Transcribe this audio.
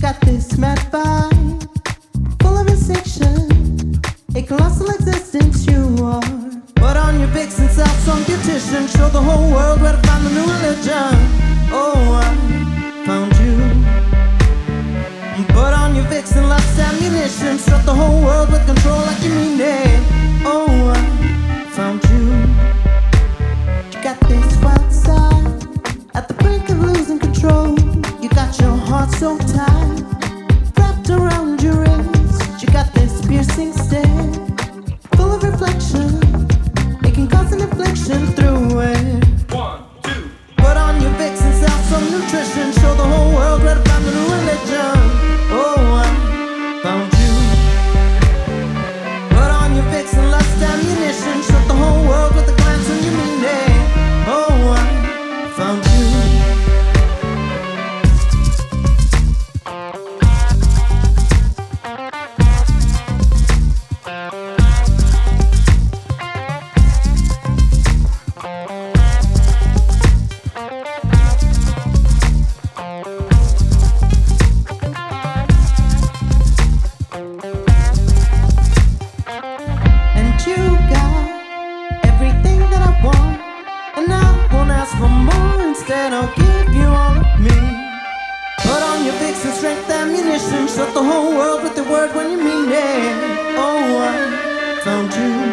got this mad vibe, full of extinction, a colossal existence you are. Put on your vixen self, some beautician, show the whole world where to find the new religion. Oh, I found you. Put on your vixen lust ammunition, struck the whole world with control like you mean it. Oh, I found you. You got this wild side, at the brink of losing control. You got your heart so tight, wrapped around your wrist. You got this piercing stare, full of reflection, making constant inflection through it. 1, 2. Put on your vixen self some nutrition, show the whole world where to find the new religion. Oh, I found you. Put on your vixen lust ammunition, struck the whole world with a glance and you mean it. Oh, I found you. You got everything that I want, and I won't ask for more. Instead, I'll give you all of me. Put on your vixen strength ammunition, shut the whole world with the word when you mean it. Oh, I found you.